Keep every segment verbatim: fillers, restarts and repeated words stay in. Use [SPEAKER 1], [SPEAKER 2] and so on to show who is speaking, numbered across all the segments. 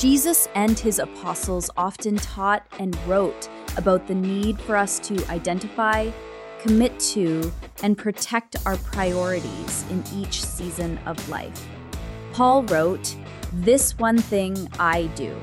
[SPEAKER 1] Jesus and his apostles often taught and wrote about the need for us to identify, commit to, and protect our priorities in each season of life. Paul wrote, "This one thing I do."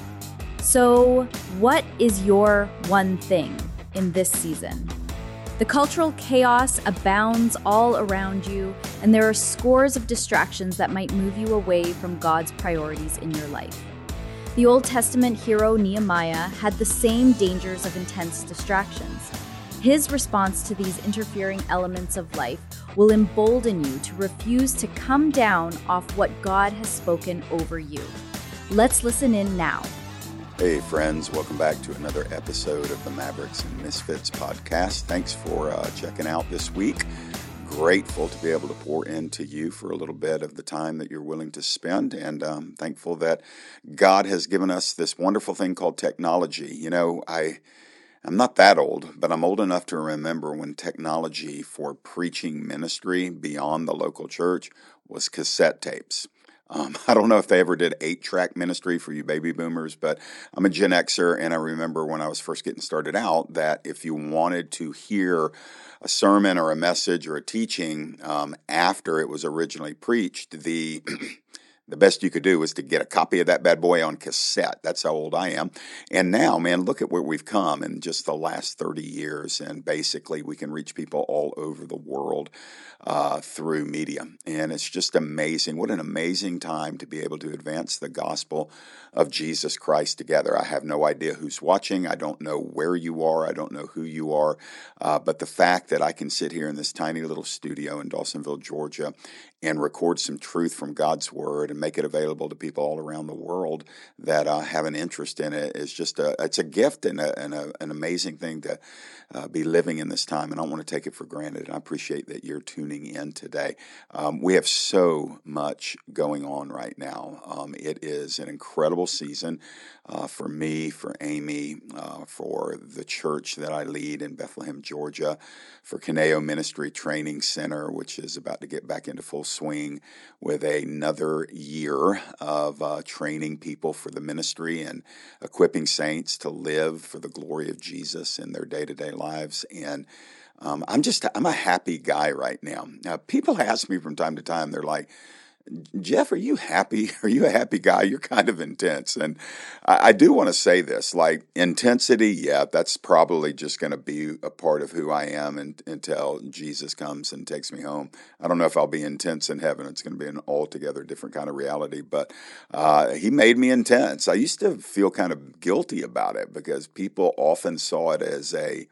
[SPEAKER 1] So, what is your one thing in this season? The cultural chaos abounds all around you, and there are scores of distractions that might move you away from God's priorities in your life. The Old Testament hero Nehemiah had the same dangers of intense distractions. His response to these interfering elements of life will embolden you to refuse to come down off what God has spoken over you. Let's listen in now.
[SPEAKER 2] Hey friends, welcome back to another episode of the Mavericks and Misfits podcast. Thanks for uh, checking out this week. Grateful to be able to pour into you for a little bit of the time that you're willing to spend, and um, thankful that God has given us this wonderful thing called technology. You know, I, I'm not that old, but I'm old enough to remember when technology for preaching ministry beyond the local church was cassette tapes. Um, I don't know if they ever did eight-track ministry for you baby boomers, but I'm a Gen Xer, and I remember when I was first getting started out that if you wanted to hear a sermon or a message or a teaching um, after it was originally preached, the the best you could do was to get a copy of that bad boy on cassette. That's how old I am. And now, man, look at where we've come in just the last thirty years, and basically we can reach people all over the world uh, through media. And it's just amazing. What an amazing time to be able to advance the gospel of Jesus Christ together. I have no idea who's watching. I don't know where you are. I don't know who you are. Uh, but the fact that I can sit here in this tiny little studio in Dawsonville, Georgia, and record some truth from God's Word and make it available to people all around the world that uh, have an interest in it is just a, it's a gift and, a, and a, an amazing thing to uh, be living in this time. And I don't want to take it for granted. And I appreciate that you're tuning in today. Um, we have so much going on right now. Um, it is an incredible season uh, for me, for Amy, uh, for the church that I lead in Bethlehem, Georgia, for Kaneo Ministry Training Center, which is about to get back into full swing with another year of uh, training people for the ministry and equipping saints to live for the glory of Jesus in their day-to-day lives. And um, I'm just, I'm a happy guy right now. Now, people ask me from time to time, they're like, "Jeff, are you happy? Are you a happy guy? You're kind of intense." And I, I do want to say this, like intensity, yeah, that's probably just going to be a part of who I am in, until Jesus comes and takes me home. I don't know if I'll be intense in heaven. It's going to be an altogether different kind of reality, but uh, he made me intense. I used to feel kind of guilty about it because people often saw it as a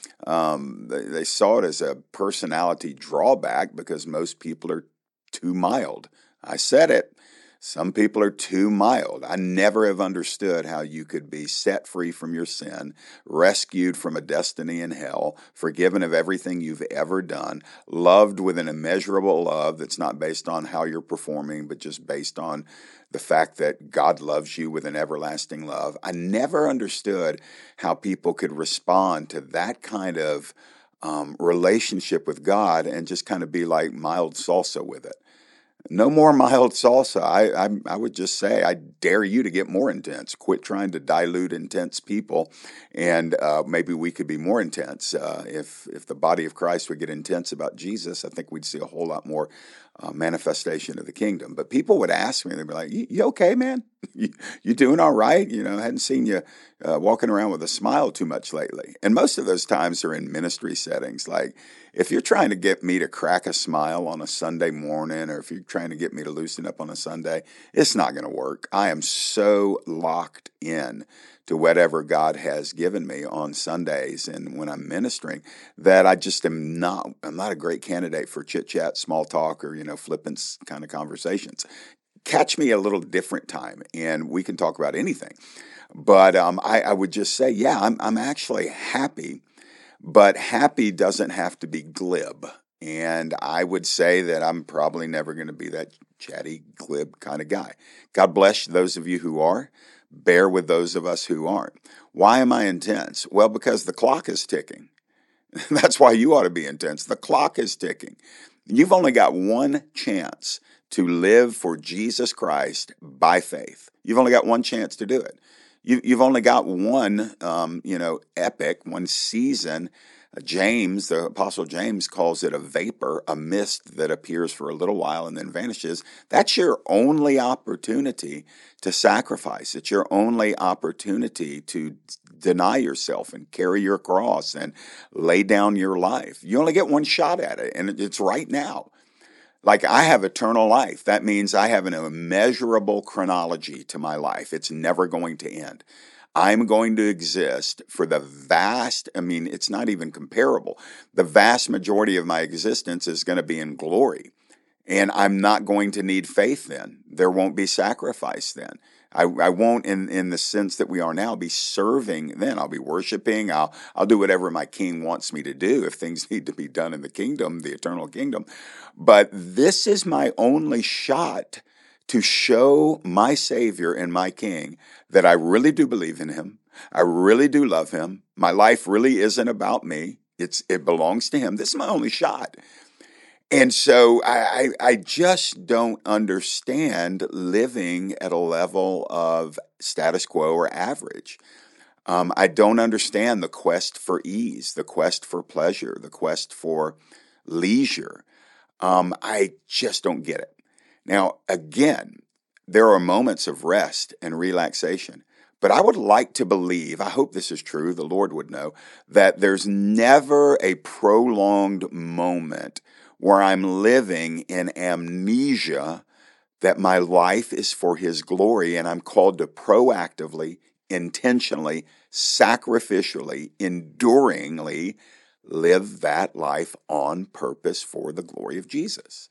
[SPEAKER 2] Um, they, they saw it as a personality drawback because most people are too mild. I said it. Some people are too mild. I never have understood how you could be set free from your sin, rescued from a destiny in hell, forgiven of everything you've ever done, loved with an immeasurable love that's not based on how you're performing, but just based on the fact that God loves you with an everlasting love. I never understood how people could respond to that kind of um, relationship with God and just kind of be like mild salsa with it. No more mild salsa. I, I I would just say I dare you to get more intense. Quit trying to dilute intense people, and uh, maybe we could be more intense. Uh, if if the body of Christ would get intense about Jesus, I think we'd see a whole lot more uh, manifestation of the kingdom. But people would ask me, they'd be like, "You, you okay, man? You, you doing all right? You know, I hadn't seen you uh, walking around with a smile too much lately." And most of those times are in ministry settings. Like, if you're trying to get me to crack a smile on a Sunday morning, or if you're trying to get me to loosen up on a Sunday, it's not going to work. I am so locked in to whatever God has given me on Sundays and when I'm ministering that I just am not, I'm not a great candidate for chit chat, small talk, or, you know, flippant kind of conversations. Catch me a little different time and we can talk about anything. But um, I, I would just say, yeah, I'm, I'm actually happy, but happy doesn't have to be glib. And I would say that I'm probably never going to be that chatty, glib kind of guy. God bless those of you who are. Bear with those of us who aren't. Why am I intense? Well, because the clock is ticking. That's why you ought to be intense. The clock is ticking. You've only got one chance to live for Jesus Christ by faith. You've only got one chance to do it. You, you've only got one, um, you know, epic, one season. James, the Apostle James, calls it a vapor, a mist that appears for a little while and then vanishes. That's your only opportunity to sacrifice. It's your only opportunity to deny yourself and carry your cross and lay down your life. You only get one shot at it, and it's right now. Like, I have eternal life. That means I have an immeasurable chronology to my life. It's never going to end. I'm going to exist for the vast, I mean, it's not even comparable. The vast majority of my existence is going to be in glory. And I'm not going to need faith then. There won't be sacrifice then. I, I won't, in, in the sense that we are now, be serving then. I'll be worshiping. I'll, I'll do whatever my king wants me to do if things need to be done in the kingdom, the eternal kingdom. But this is my only shot to show my Savior and my King that I really do believe in him. I really do love him. My life really isn't about me. It's it belongs to him. This is my only shot. And so I, I, I just don't understand living at a level of status quo or average. Um, I don't understand the quest for ease, the quest for pleasure, the quest for leisure. Um, I just don't get it. Now, again, there are moments of rest and relaxation, but I would like to believe, I hope this is true, the Lord would know, that there's never a prolonged moment where I'm living in amnesia that my life is for his glory, and I'm called to proactively, intentionally, sacrificially, enduringly live that life on purpose for the glory of Jesus.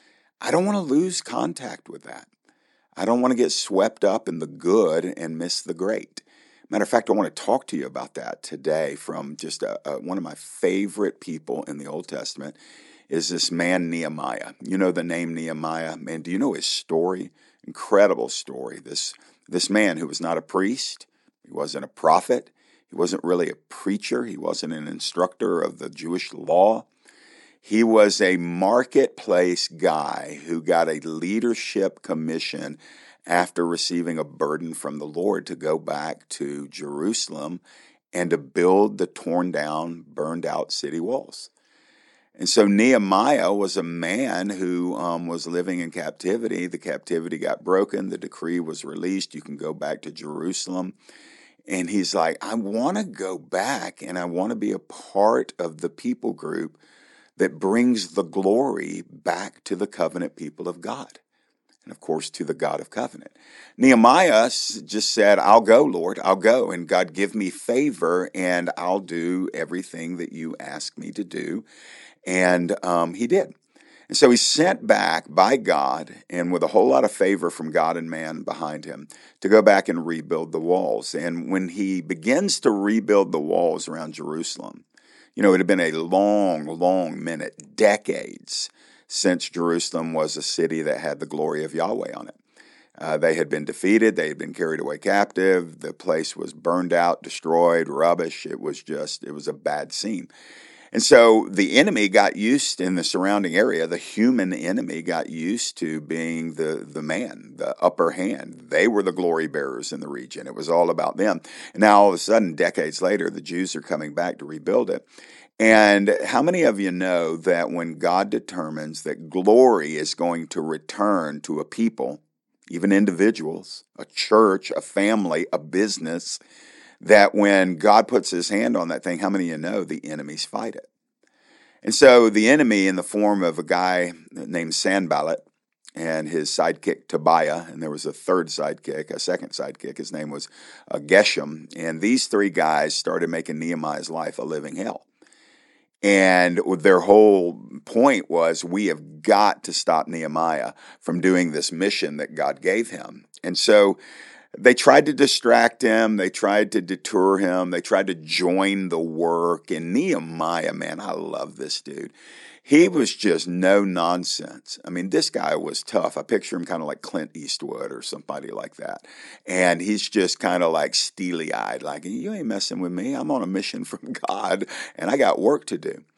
[SPEAKER 2] I don't want to lose contact with that. I don't want to get swept up in the good and miss the great. Matter of fact, I want to talk to you about that today from just a, a, one of my favorite people in the Old Testament is this man Nehemiah. You know the name Nehemiah? Man, do you know his story? Incredible story. This, this man who was not a priest, he wasn't a prophet, he wasn't really a preacher, he wasn't an instructor of the Jewish law. He was a marketplace guy who got a leadership commission after receiving a burden from the Lord to go back to Jerusalem and to build the torn down, burned out city walls. And so Nehemiah was a man who um, was living in captivity. The captivity got broken. The decree was released. You can go back to Jerusalem. And he's like, I want to go back and I want to be a part of the people group that brings the glory back to the covenant people of God. And of course, to the God of covenant. Nehemiah just said, I'll go, Lord, I'll go. And God, give me favor and I'll do everything that you ask me to do. And um, he did. And so he's sent back by God and with a whole lot of favor from God and man behind him to go back and rebuild the walls. And when he begins to rebuild the walls around Jerusalem, you know, it had been a long, long minute, decades, since Jerusalem was a city that had the glory of Yahweh on it. Uh, they had been defeated. They had been carried away captive. The place was burned out, destroyed, rubbish. It was just, it was a bad scene. And so the enemy got used in the surrounding area, the human enemy got used to being the, the man, the upper hand. They were the glory bearers in the region. It was all about them. And now all of a sudden, decades later, the Jews are coming back to rebuild it. And how many of you know that when God determines that glory is going to return to a people, even individuals, a church, a family, a business, that when God puts his hand on that thing, how many of you know the enemies fight it? And so the enemy, in the form of a guy named Sanballat and his sidekick Tobiah, and there was a third sidekick, a second sidekick, his name was uh, Geshem, and these three guys started making Nehemiah's life a living hell. And their whole point was, we have got to stop Nehemiah from doing this mission that God gave him. And so they tried to distract him. They tried to deter him. They tried to join the work. And Nehemiah, man, I love this dude. He was just no nonsense. I mean, this guy was tough. I picture him kind of like Clint Eastwood or somebody like that. And he's just kind of like steely-eyed, like, you ain't messing with me. I'm on a mission from God, and I got work to do.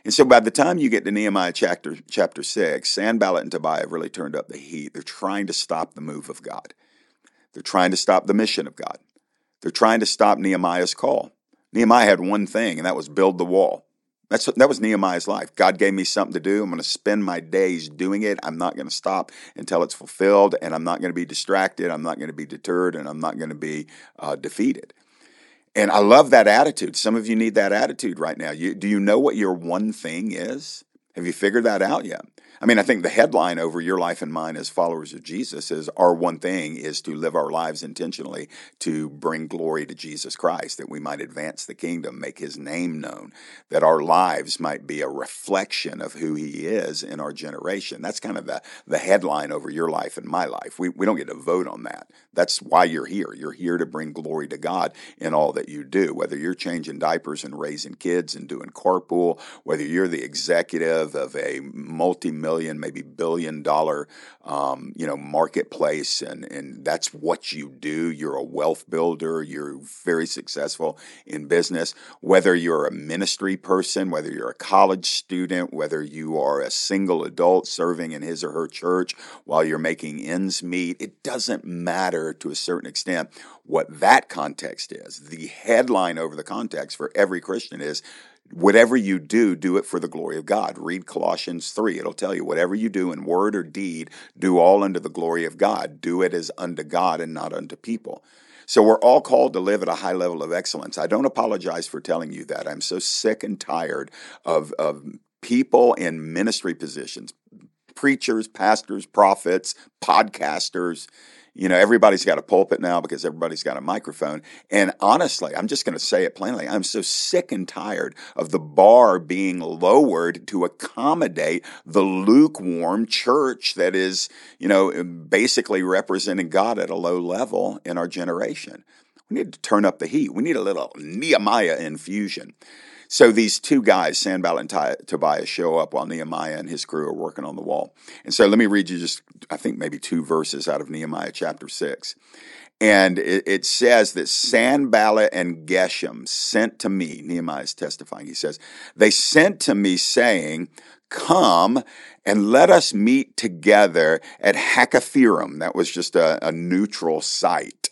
[SPEAKER 2] And so by the time you get to Nehemiah chapter chapter six, Sanballat and Tobiah have really turned up the heat. They're trying to stop the move of God. They're trying to stop the mission of God. They're trying to stop Nehemiah's call. Nehemiah had one thing, and that was build the wall. That's that was Nehemiah's life. God gave me something to do. I'm going to spend my days doing it. I'm not going to stop until it's fulfilled, and I'm not going to be distracted. I'm not going to be deterred, and I'm not going to be uh, defeated. And I love that attitude. Some of you need that attitude right now. You, do you know what your one thing is? Have you figured that out yet? I mean, I think the headline over your life and mine as followers of Jesus is our one thing is to live our lives intentionally to bring glory to Jesus Christ, that we might advance the kingdom, make his name known, that our lives might be a reflection of who he is in our generation. That's kind of the, the headline over your life and my life. We, we don't get to vote on that. That's why you're here. You're here to bring glory to God in all that you do, whether you're changing diapers and raising kids and doing carpool, whether you're the executive of a multi-million million, maybe billion dollar, um, you know, marketplace. And, and that's what you do. You're a wealth builder. You're very successful in business, whether you're a ministry person, whether you're a college student, whether you are a single adult serving in his or her church while you're making ends meet. It doesn't matter to a certain extent what that context is. The headline over the context for every Christian is, whatever you do, do it for the glory of God. Read Colossians three. It'll tell you, whatever you do in word or deed, do all unto the glory of God. Do it as unto God and not unto people. So we're all called to live at a high level of excellence. I don't apologize for telling you that. I'm so sick and tired of, of people in ministry positions, preachers, pastors, prophets, podcasters. You know, everybody's got a pulpit now because everybody's got a microphone. And honestly, I'm just going to say it plainly. I'm so sick and tired of the bar being lowered to accommodate the lukewarm church that is, you know, basically representing God at a low level in our generation. We need to turn up the heat. We need a little Nehemiah infusion. So these two guys, Sanballat and Tobiah, show up while Nehemiah and his crew are working on the wall. And so let me read you just, I think, maybe two verses out of Nehemiah chapter six. And it, it says that Sanballat and Geshem sent to me, Nehemiah is testifying, he says, they sent to me saying, come and let us meet together at Hakkephirim. That was just a, a neutral site.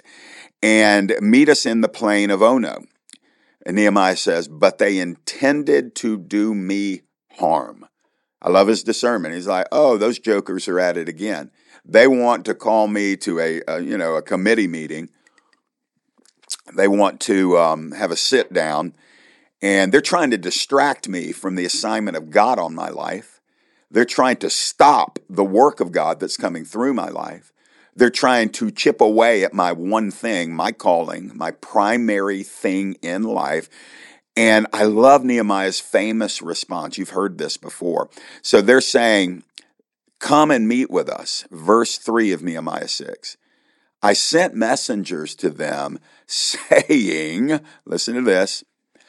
[SPEAKER 2] And meet us in the plain of Ono. And Nehemiah says, but they intended to do me harm. I love his discernment. He's like, oh, those jokers are at it again. They want to call me to a, a you know, a committee meeting. They want to um, have a sit down, and they're trying to distract me from the assignment of God on my life. They're trying to stop the work of God that's coming through my life. They're trying to chip away at my one thing, my calling, my primary thing in life. And I love Nehemiah's famous response. You've heard this before. So they're saying, come and meet with us. Verse three of Nehemiah six. I sent messengers to them saying, listen to this,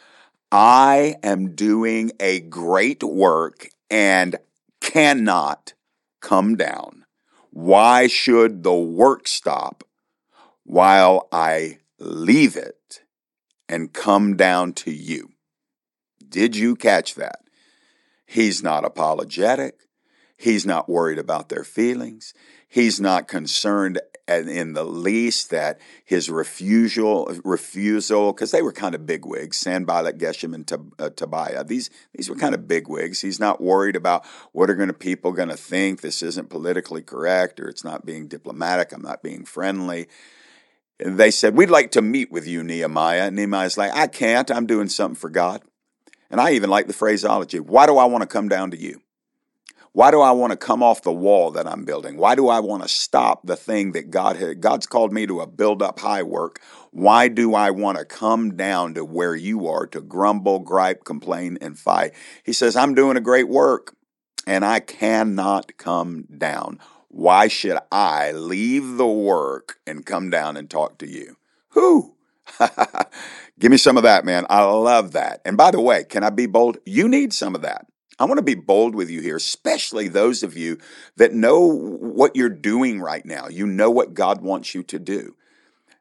[SPEAKER 2] I am doing a great work and cannot come down. Why should the work stop while I leave it and come down to you? Did you catch that? He's not apologetic. He's not worried about their feelings. He's not concerned in the least that his refusal, refusal, because they were kind of bigwigs, Sanballat, Geshem, and uh, Tobiah. These these were kind of bigwigs. He's not worried about what are going to people going to think. This isn't politically correct, or it's not being diplomatic. I'm not being friendly. And they said, we'd like to meet with you, Nehemiah. And Nehemiah's like, I can't. I'm doing something for God. And I even like the phraseology. Why do I want to come down to you? Why do I want to come off the wall that I'm building? Why do I want to stop the thing that God had? God's called me to a build up high work. Why do I want to come down to where you are to grumble, gripe, complain, and fight? He says, I'm doing a great work and I cannot come down. Why should I leave the work and come down and talk to you? Who? Give me some of that, man. I love that. And by the way, can I be bold? You need some of that. I want to be bold with you here, especially those of you that know what you're doing right now. You know what God wants you to do.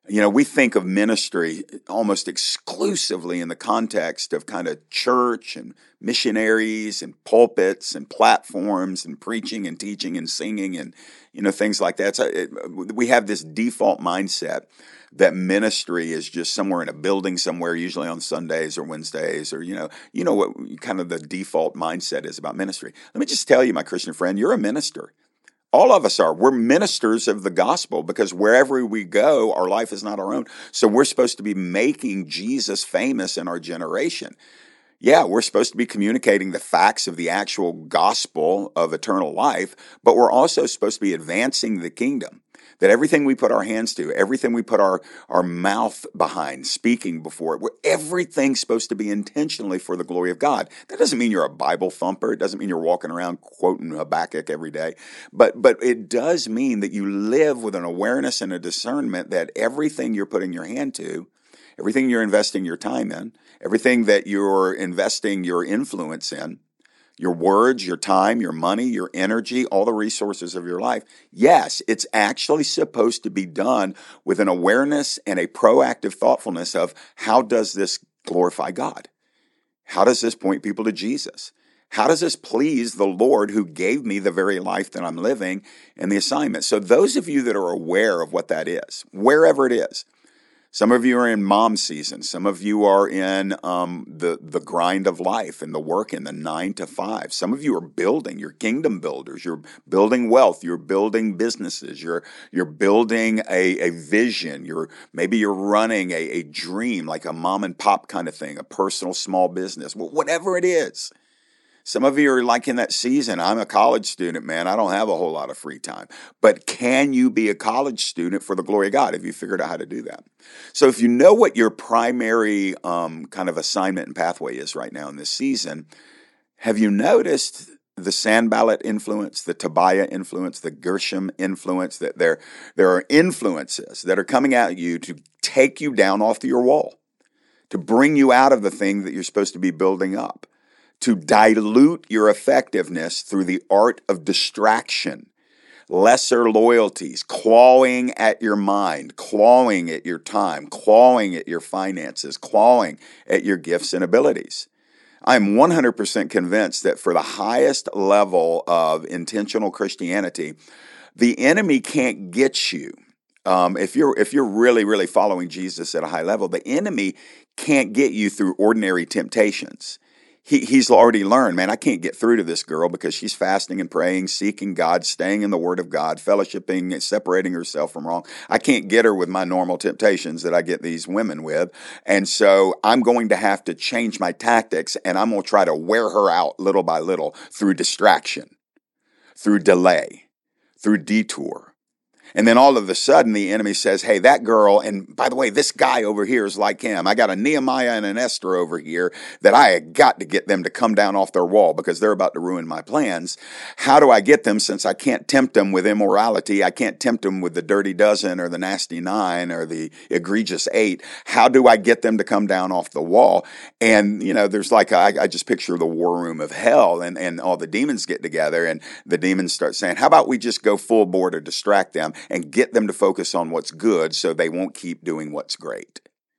[SPEAKER 2] You know, we think of ministry almost exclusively in the context of kind of church and missionaries and pulpits and platforms and preaching and teaching and singing and, you know, things like that. So it, we have this default mindset that ministry is just somewhere in a building somewhere, usually on Sundays or Wednesdays, or, you know, you know what kind of the default mindset is about ministry. Let me just tell you, my Christian friend, you're a minister. All of us are. We're ministers of the gospel because wherever we go, our life is not our own. So we're supposed to be making Jesus famous in our generation. Yeah, we're supposed to be communicating the facts of the actual gospel of eternal life, but we're also supposed to be advancing the kingdom. That everything we put our hands to, everything we put our, our mouth behind, speaking before it, we're, everything's supposed to be intentionally for the glory of God. That doesn't mean you're a Bible thumper. It doesn't mean you're walking around quoting Habakkuk every day. But, but it does mean that you live with an awareness and a discernment that everything you're putting your hand to, everything you're investing your time in, everything that you're investing your influence in, your words, your time, your money, your energy, all the resources of your life. Yes, it's actually supposed to be done with an awareness and a proactive thoughtfulness of how does this glorify God? How does this point people to Jesus? How does this please the Lord who gave me the very life that I'm living and the assignment? So those of you that are aware of what that is, wherever it is, some of you are in mom season. Some of you are in um, the, the grind of life and the work in the nine to five. Some of you are building. You're kingdom builders. You're building wealth. You're building businesses. You're you're building a, a vision. You're maybe you're running a, a dream, like a mom and pop kind of thing, a personal small business, whatever it is. Some of you are like in that season. I'm a college student, man. I don't have a whole lot of free time. But can you be a college student for the glory of God? Have you figured out how to do that? So if you know what your primary um, kind of assignment and pathway is right now in this season, have you noticed the Sanballat influence, the Tobiah influence, the Gershom influence, that there, there are influences that are coming at you to take you down off your wall, to bring you out of the thing that you're supposed to be building up, to dilute your effectiveness through the art of distraction, lesser loyalties, clawing at your mind, clawing at your time, clawing at your finances, clawing at your gifts and abilities. I'm one hundred percent convinced that for the highest level of intentional Christianity, the enemy can't get you. Um, if you're if you're really, really following Jesus at a high level, the enemy can't get you through ordinary temptations. He, he's already learned, man, I can't get through to this girl because she's fasting and praying, seeking God, staying in the Word of God, fellowshipping, separating herself from wrong. I can't get her with my normal temptations that I get these women with. And so I'm going to have to change my tactics, and I'm going to try to wear her out little by little through distraction, through delay, through detour. And then all of a sudden, the enemy says, hey, that girl, and by the way, this guy over here is like him. I got a Nehemiah and an Esther over here that I had got to get them to come down off their wall because they're about to ruin my plans. How do I get them since I can't tempt them with immorality? I can't tempt them with the dirty dozen or the nasty nine or the egregious eight. How do I get them to come down off the wall? And, you know, there's like, a, I just picture the war room of hell, and, and all the demons get together, and the demons start saying, how about we just go full bore to distract them and get them to focus on what's good so they won't keep doing what's great.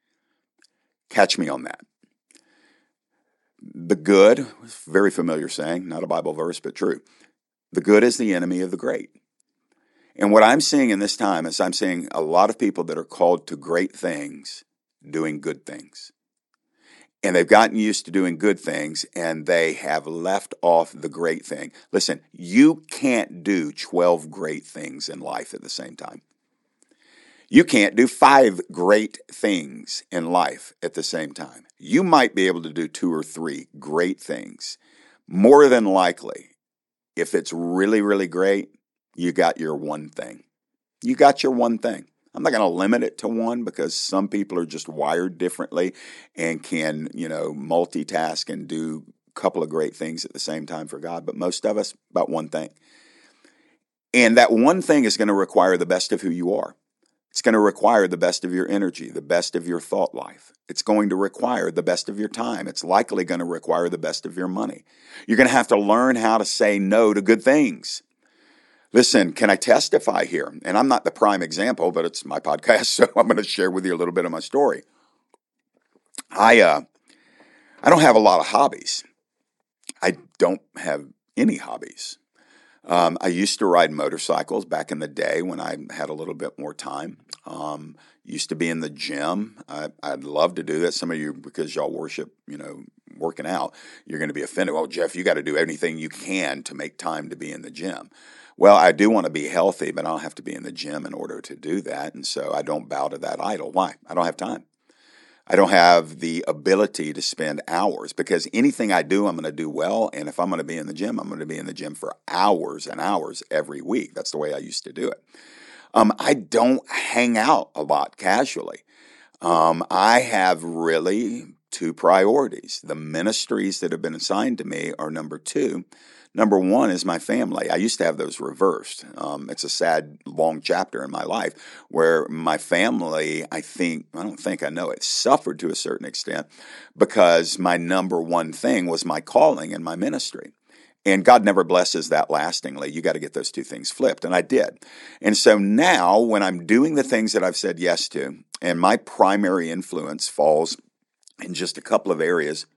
[SPEAKER 2] Catch me on that. The good, very familiar saying, not a Bible verse, but true. The good is the enemy of the great. And what I'm seeing in this time is I'm seeing a lot of people that are called to great things doing good things. And they've gotten used to doing good things, and they have left off the great thing. Listen, you can't do twelve great things in life at the same time. You can't do five great things in life at the same time. You might be able to do two or three great things. More than likely, if it's really, really great, you got your one thing. You got your one thing. I'm not going to limit it to one because some people are just wired differently and can, you know, multitask and do a couple of great things at the same time for God. But most of us, about one thing. And that one thing is going to require the best of who you are. It's going to require the best of your energy, the best of your thought life. It's going to require the best of your time. It's likely going to require the best of your money. You're going to have to learn how to say no to good things. Listen, can I testify here? And I'm not the prime example, but it's my podcast, so I'm going to share with you a little bit of my story. I uh, I don't have a lot of hobbies. I don't have any hobbies. Um, I used to ride motorcycles back in the day when I had a little bit more time. Um, used to be in the gym. I, I'd love to do that. Some of you, because y'all worship, you know, working out, you're going to be offended. Well, Jeff, you got to do anything you can to make time to be in the gym. Well, I do want to be healthy, but I don't have to be in the gym in order to do that. And so I don't bow to that idol. Why? I don't have time. I don't have the ability to spend hours, because anything I do, I'm going to do well. And if I'm going to be in the gym, I'm going to be in the gym for hours and hours every week. That's the way I used to do it. Um, I don't hang out a lot casually. Um, I have really two priorities. The ministries that have been assigned to me are number two. Number one is my family. I used to have those reversed. Um, it's a sad, long chapter in my life where my family, I think, I don't think I know it, suffered to a certain extent because my number one thing was my calling and my ministry. And God never blesses that lastingly. You got to get those two things flipped. And I did. And so now when I'm doing the things that I've said yes to, and my primary influence falls in just a couple of areas,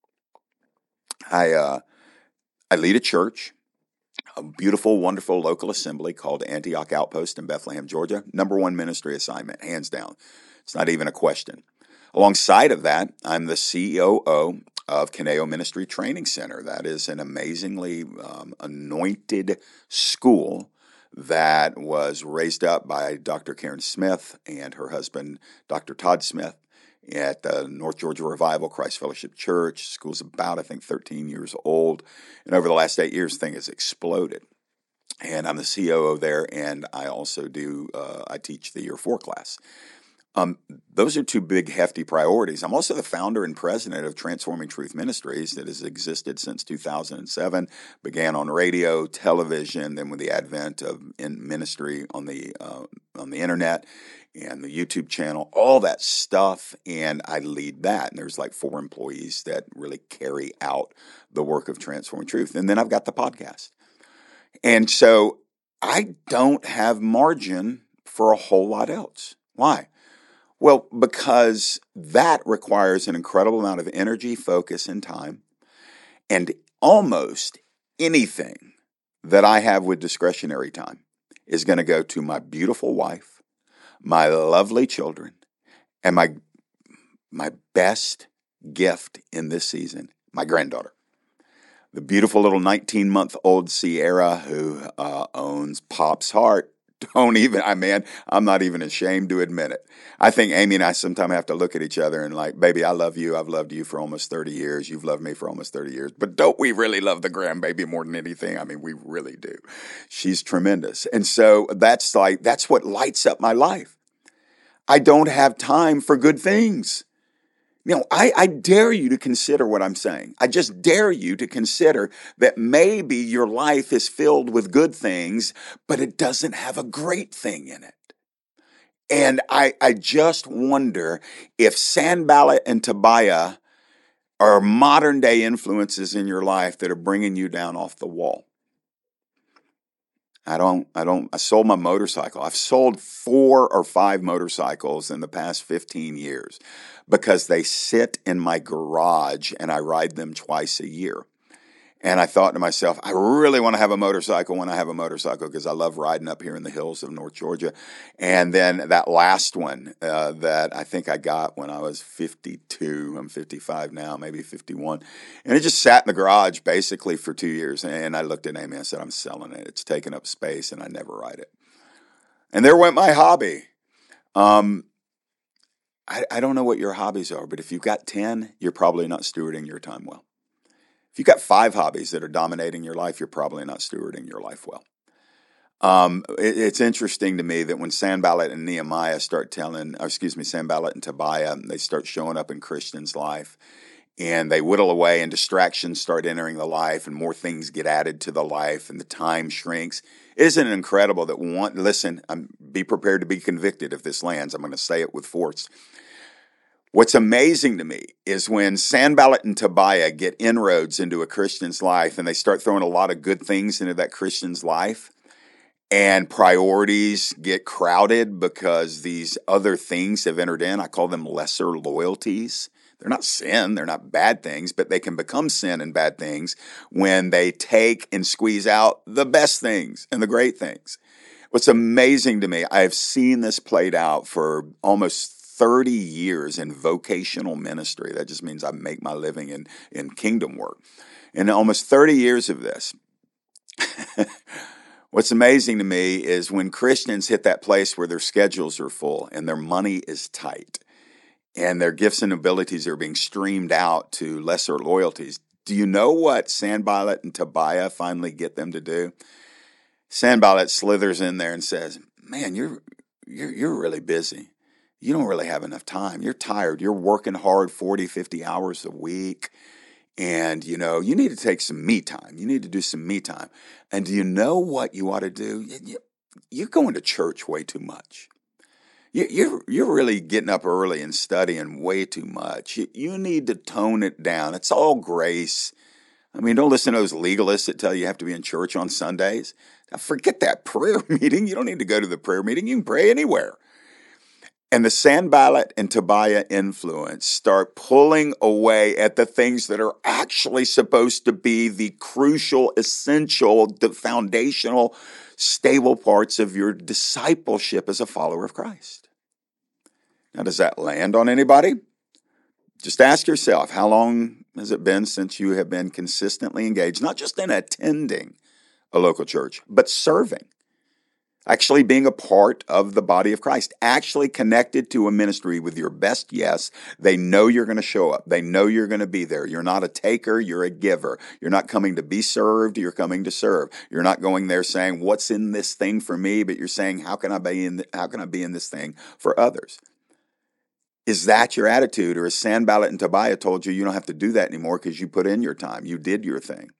[SPEAKER 2] I, uh, I lead a church, a beautiful, wonderful local assembly called Antioch Outpost in Bethlehem, Georgia. Number one ministry assignment, hands down. It's not even a question. Alongside of that, I'm the C O O of Kineo Ministry Training Center. That is an amazingly um, anointed school that was raised up by Doctor Karen Smith and her husband, Doctor Todd Smith, at the North Georgia Revival Christ Fellowship Church. School's about, I think, thirteen years old. And over the last eight years, the thing has exploded. And I'm the C O O there, and I also do, uh, I teach the year four class. Um, those are two big, hefty priorities. I'm also the founder and president of Transforming Truth Ministries that has existed since two thousand seven, began on radio, television, then with the advent of in ministry on the uh, on the internet and the YouTube channel, all that stuff, and I lead that. And there's like four employees that really carry out the work of Transforming Truth. And then I've got the podcast. And so I don't have margin for a whole lot else. Why? Well, because that requires an incredible amount of energy, focus, and time. And almost anything that I have with discretionary time is going to go to my beautiful wife, my lovely children, and my my best gift in this season, my granddaughter. The beautiful little nineteen-month-old Sierra who uh, owns Pop's heart. Don't even, I mean, I'm not even ashamed to admit it. I think Amy and I sometimes have to look at each other and like, baby, I love you. I've loved you for almost thirty years. You've loved me for almost thirty years. But don't we really love the grandbaby more than anything? I mean, we really do. She's tremendous. And so that's like, that's what lights up my life. I don't have time for good things. You know, I, I dare you to consider what I'm saying. I just dare you to consider that maybe your life is filled with good things, but it doesn't have a great thing in it. And I, I just wonder if Sanballat and Tobiah are modern day influences in your life that are bringing you down off the wall. I don't, I don't, I sold my motorcycle. I've sold four or five motorcycles in the past fifteen years because they sit in my garage and I ride them twice a year. And I thought to myself, I really want to have a motorcycle when I have a motorcycle because I love riding up here in the hills of North Georgia. And then that last one uh, that I think I got when I was fifty-two, I'm fifty-five now, maybe fifty-one. And it just sat in the garage basically for two years. And I looked at Amy and I said, I'm selling it. It's taking up space and I never ride it. And there went my hobby. Um, I, I don't know what your hobbies are, but if you've got ten, you're probably not stewarding your time well. If you've got five hobbies that are dominating your life, you're probably not stewarding your life well. Um, it, it's interesting to me that when Sanballat and Nehemiah start telling, or excuse me, Sanballat and Tobiah, they start showing up in Christians' life, and they whittle away, and distractions start entering the life, and more things get added to the life, and the time shrinks. Isn't it incredible that one? Listen, I'm, be prepared to be convicted if this lands. I'm going to say it with force. What's amazing to me is when Sanballat and Tobiah get inroads into a Christian's life and they start throwing a lot of good things into that Christian's life, and priorities get crowded because these other things have entered in. I call them lesser loyalties. They're not sin, they're not bad things, but they can become sin and bad things when they take and squeeze out the best things and the great things. What's amazing to me, I've seen this played out for almost thirty years in vocational ministry. That just means I make my living in, in kingdom work. In almost thirty years of this, what's amazing to me is when Christians hit that place where their schedules are full and their money is tight, and their gifts and abilities are being streamed out to lesser loyalties. Do you know what Sanballat and Tobiah finally get them to do? Sanballat slithers in there and says, man, you're, you're, you're really busy. You don't really have enough time. You're tired. You're working hard forty, fifty hours a week. And, you know, you need to take some me time. You need to do some me time. And do you know what you ought to do? You're going to church way too much. You're, you're really getting up early and studying way too much. You need to tone it down. It's all grace. I mean, don't listen to those legalists that tell you you have to be in church on Sundays. Now, forget that prayer meeting. You don't need to go to the prayer meeting. You can pray anywhere. And the Sanballat and Tobiah influence start pulling away at the things that are actually supposed to be the crucial, essential, the foundational, stable parts of your discipleship as a follower of Christ. Now, does that land on anybody? Just ask yourself, how long has it been since you have been consistently engaged, not just in attending a local church, but serving? Actually being a part of the body of Christ, actually connected to a ministry with your best yes. They know you're going to show up. They know you're going to be there. You're not a taker, you're a giver. You're not coming to be served, you're coming to serve. You're not going there saying, what's in this thing for me? But you're saying, how can I be in, how can I be in this thing for others? Is that your attitude? Or as Sanballat and Tobiah told you, you don't have to do that anymore because you put in your time. You did your thing.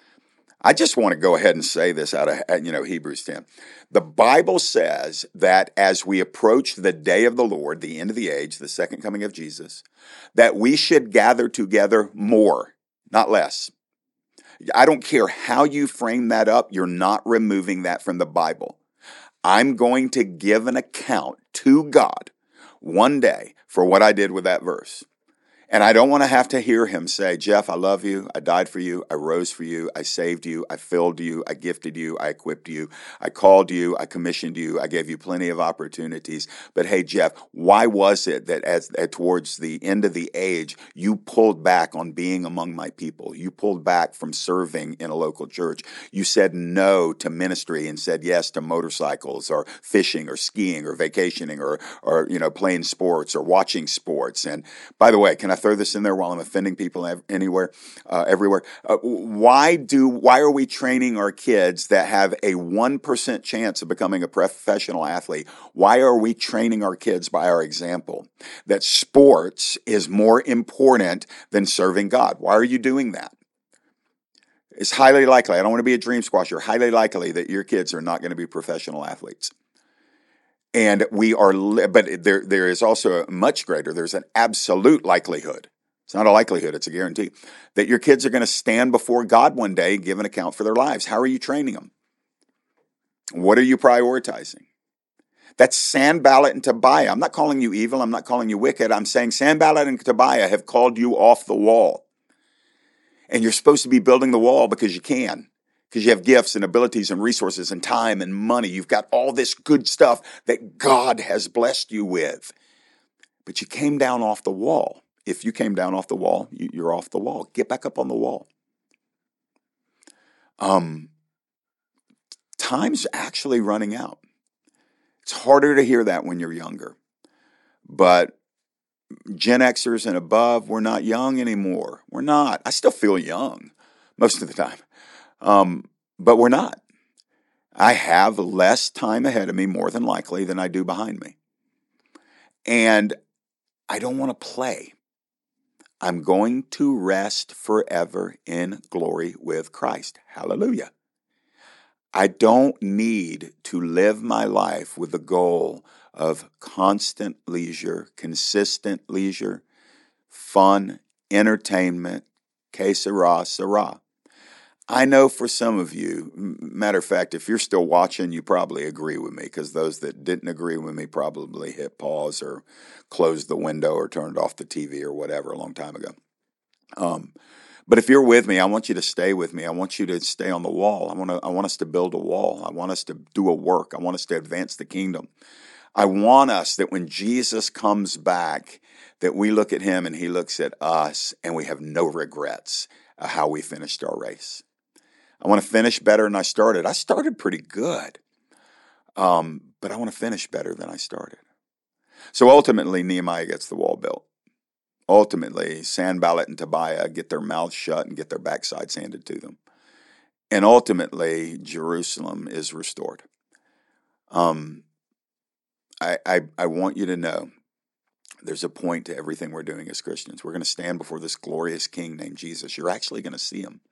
[SPEAKER 2] I just want to go ahead and say this out of, you know, Hebrews ten. The Bible says that as we approach the day of the Lord, the end of the age, the second coming of Jesus, that we should gather together more, not less. I don't care how you frame that up, you're not removing that from the Bible. I'm going to give an account to God one day for what I did with that verse. And I don't want to have to hear him say, Jeff, I love you. I died for you. I rose for you. I saved you. I filled you. I gifted you. I equipped you. I called you. I commissioned you. I gave you plenty of opportunities. But hey, Jeff, why was it that as, at towards the end of the age, you pulled back on being among my people? You pulled back from serving in a local church. You said no to ministry and said yes to motorcycles or fishing or skiing or vacationing or, or you know, playing sports or watching sports. And by the way, can I throw this in there while I'm offending people anywhere, uh, everywhere? Uh, why do why are we training our kids that have a one percent chance of becoming a professional athlete? Why are we training our kids by our example that sports is more important than serving God? Why are you doing that? It's highly likely, I don't want to be a dream squasher, highly likely that your kids are not going to be professional athletes. And we are, but there, there is also a much greater, there's an absolute likelihood. It's not a likelihood, it's a guarantee that your kids are going to stand before God one day and give an account for their lives. How are you training them? What are you prioritizing? That's Sanballat and Tobiah. I'm not calling you evil. I'm not calling you wicked. I'm saying Sanballat and Tobiah have called you off the wall. And you're supposed to be building the wall because you can. Because you have gifts and abilities and resources and time and money. You've got all this good stuff that God has blessed you with. But you came down off the wall. If you came down off the wall, you're off the wall. Get back up on the wall. Um, time's actually running out. It's harder to hear that when you're younger. But Gen Xers and above, we're not young anymore. We're not. I still feel young most of the time. Um, but we're not. I have less time ahead of me, more than likely, than I do behind me. And I don't want to play. I'm going to rest forever in glory with Christ. Hallelujah. I don't need to live my life with the goal of constant leisure, consistent leisure, fun, entertainment, que sera, sera. I know for some of you, matter of fact, if you're still watching, you probably agree with me, because those that didn't agree with me probably hit pause or closed the window or turned off the T V or whatever a long time ago. Um, but if you're with me, I want you to stay with me. I want you to stay on the wall. I want to, I want us to build a wall. I want us to do a work. I want us to advance the kingdom. I want us that when Jesus comes back, that we look at him and he looks at us and we have no regrets of how we finished our race. I want to finish better than I started. I started pretty good, um, but I want to finish better than I started. So ultimately, Nehemiah gets the wall built. Ultimately, Sanballat and Tobiah get their mouths shut and get their backsides handed to them. And ultimately, Jerusalem is restored. Um, I, I, I want you to know there's a point to everything we're doing as Christians. We're going to stand before this glorious King named Jesus. You're actually going to see him.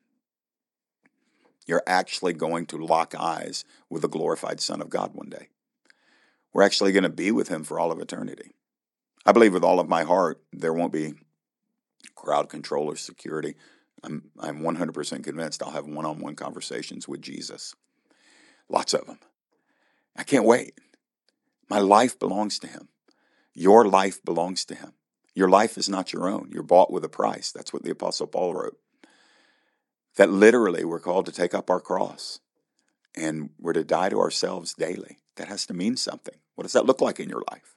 [SPEAKER 2] You're actually going to lock eyes with the glorified Son of God one day. We're actually going to be with him for all of eternity. I believe with all of my heart there won't be crowd control or security. I'm I'm one hundred percent convinced I'll have one-on-one conversations with Jesus. Lots of them. I can't wait. My life belongs to him. Your life belongs to him. Your life is not your own. You're bought with a price. That's what the Apostle Paul wrote. That literally we're called to take up our cross and we're to die to ourselves daily. That has to mean something. What does that look like in your life?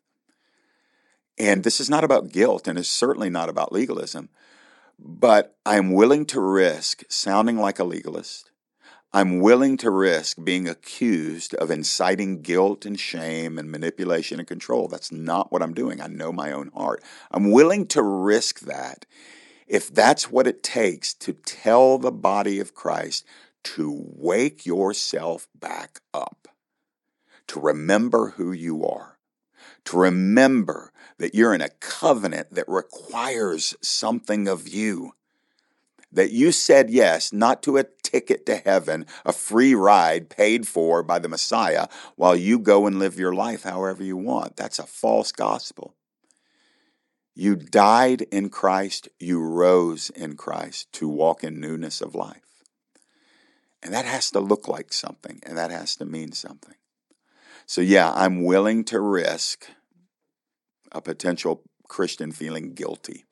[SPEAKER 2] And this is not about guilt, and it's certainly not about legalism, but I'm willing to risk sounding like a legalist. I'm willing to risk being accused of inciting guilt and shame and manipulation and control. That's not what I'm doing. I know my own heart. I'm willing to risk that if that's what it takes to tell the body of Christ to wake yourself back up, to remember who you are, to remember that you're in a covenant that requires something of you, that you said yes, not to a ticket to heaven, a free ride paid for by the Messiah while you go and live your life however you want. That's a false gospel. You died in Christ, you rose in Christ to walk in newness of life. And that has to look like something, and that has to mean something. So yeah, I'm willing to risk a potential Christian feeling guilty.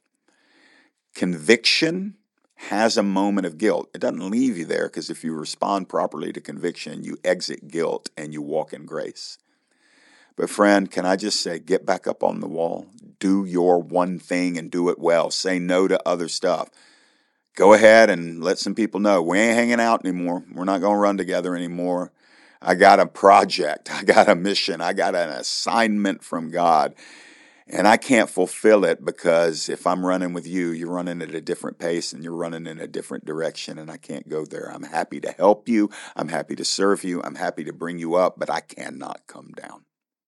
[SPEAKER 2] Conviction has a moment of guilt. It doesn't leave you there, because if you respond properly to conviction, you exit guilt and you walk in grace. But friend, can I just say, get back up on the wall. Do your one thing and do it well. Say no to other stuff. Go ahead and let some people know we ain't hanging out anymore. We're not going to run together anymore. I got a project. I got a mission. I got an assignment from God. And I can't fulfill it because if I'm running with you, you're running at a different pace and you're running in a different direction, and I can't go there. I'm happy to help you. I'm happy to serve you. I'm happy to bring you up, but I cannot come down.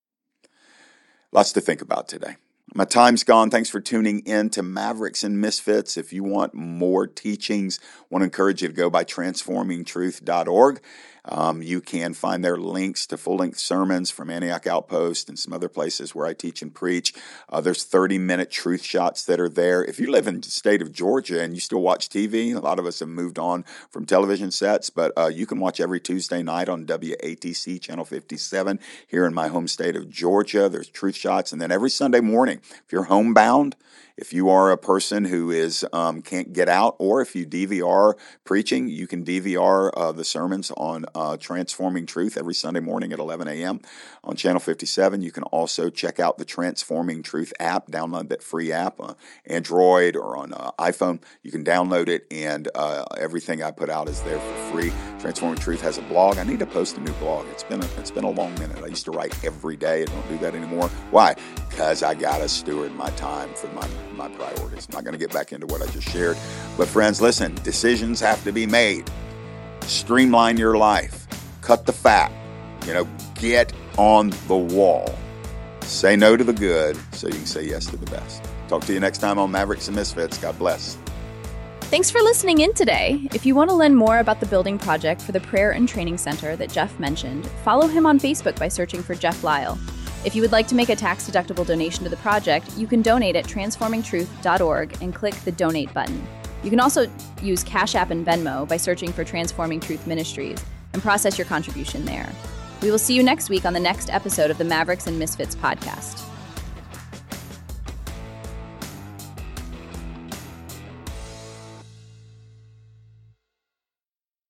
[SPEAKER 2] Lots to think about today. My time's gone. Thanks for tuning in to Mavericks and Misfits. If you want more teachings, I want to encourage you to go by transforming truth dot org. Um, you can find there links to full-length sermons from Antioch Outpost and some other places where I teach and preach. Uh, there's thirty-minute truth shots that are there. If you live in the state of Georgia and you still watch T V, a lot of us have moved on from television sets, but uh, you can watch every Tuesday night on W A T C Channel fifty-seven here in my home state of Georgia. There's truth shots. And then every Sunday morning, if you're homebound, if you are a person who is um, can't get out, or if you D V R preaching, you can D V R uh, the sermons on uh, Transforming Truth every Sunday morning at eleven a.m. on Channel fifty-seven. You can also check out the Transforming Truth app. Download that free app on Android or on uh, iPhone. You can download it, and uh, everything I put out is there for free. Transforming Truth has a blog. I need to post a new blog. It's been a, it's been a long minute. I used to write every day. I don't do that anymore. Why? Because I got to steward my time for my my priorities. I'm not going to get back into what I just shared. But friends, listen, decisions have to be made. Streamline your life. Cut the fat. You know, get on the wall. Say no to the good so you can say yes to the best. Talk to you next time on Mavericks and Misfits. God bless.
[SPEAKER 1] Thanks for listening in today. If you want to learn more about the building project for the Prayer and Training Center that Jeff mentioned, follow him on Facebook by searching for Jeff Lyle. If you would like to make a tax-deductible donation to the project, you can donate at transforming truth dot org and click the Donate button. You can also use Cash App and Venmo by searching for Transforming Truth Ministries and process your contribution there. We will see you next week on the next episode of the Mavericks and Misfits podcast.